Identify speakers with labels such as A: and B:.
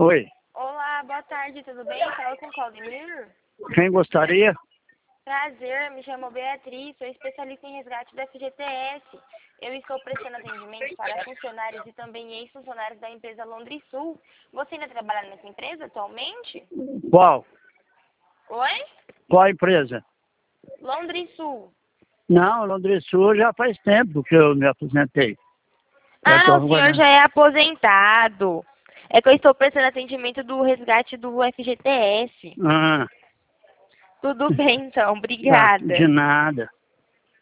A: Oi,
B: Olá, boa tarde, tudo bem? Fala com o Claudemir.
A: quem gostaria?
B: Prazer, me chamo Beatriz, sou especialista em resgate da FGTS. Eu estou prestando atendimento para funcionários e também ex-funcionários da empresa Londres Sul. Você ainda trabalha nessa empresa atualmente?
A: Qual?
B: Oi?
A: Qual empresa?
B: Londres Sul.
A: Não, Londres Sul já faz tempo que eu me aposentei. Eu
B: Ah,
A: tô
B: o senhor
A: agora-
B: já é aposentado. É que eu estou prestando atendimento do resgate do FGTS.
A: Ah,
B: Tudo bem, então,
A: tá, de
B: obrigada.
A: nada.